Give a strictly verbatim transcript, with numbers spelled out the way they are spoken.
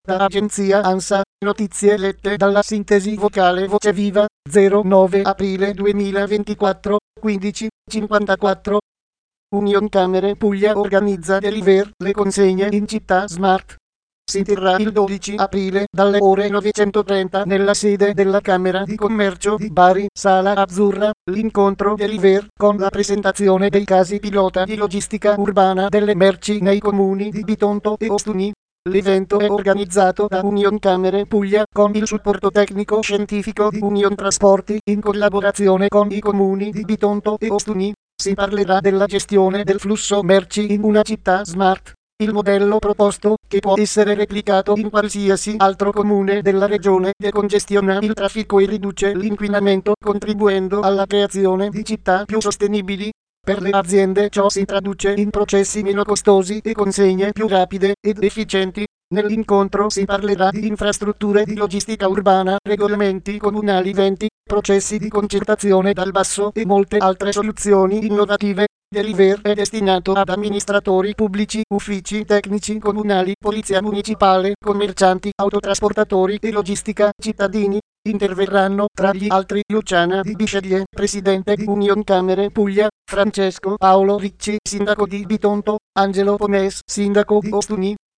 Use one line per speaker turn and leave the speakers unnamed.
Da agenzia ANSA, notizie lette dalla sintesi vocale Voce Viva, zero nove aprile duemilaventiquattro, quindici cinquantaquattro. Unioncamere Puglia organizza Deliver, le consegne in città smart. Si terrà il dodici aprile dalle ore novecentotrenta nella sede della Camera di Commercio di Bari, Sala Azzurra, l'incontro Deliver con la presentazione dei casi pilota di logistica urbana delle merci nei comuni di Bitonto e Ostuni. L'evento è organizzato da Unioncamere Puglia con il supporto tecnico scientifico di Union Trasporti in collaborazione con i comuni di Bitonto e Ostuni. Si parlerà della gestione del flusso merci in una città smart. Il modello proposto, che può essere replicato in qualsiasi altro comune della regione, decongestiona il traffico e riduce l'inquinamento, contribuendo alla creazione di città più sostenibili. Per le aziende ciò si traduce in processi meno costosi e consegne più rapide ed efficienti. Nell'incontro si parlerà di infrastrutture di logistica urbana, regolamenti comunali venti, processi di concertazione dal basso e molte altre soluzioni innovative. Deliver è destinato ad amministratori pubblici, uffici tecnici comunali, polizia municipale, commercianti, autotrasportatori e logistica cittadini. Interverranno tra gli altri Luciana Di Bisceglie, presidente di Unioncamere Puglia, Francesco Paolo Ricci, sindaco di Bitonto, Angelo Pomes, sindaco di Ostuni,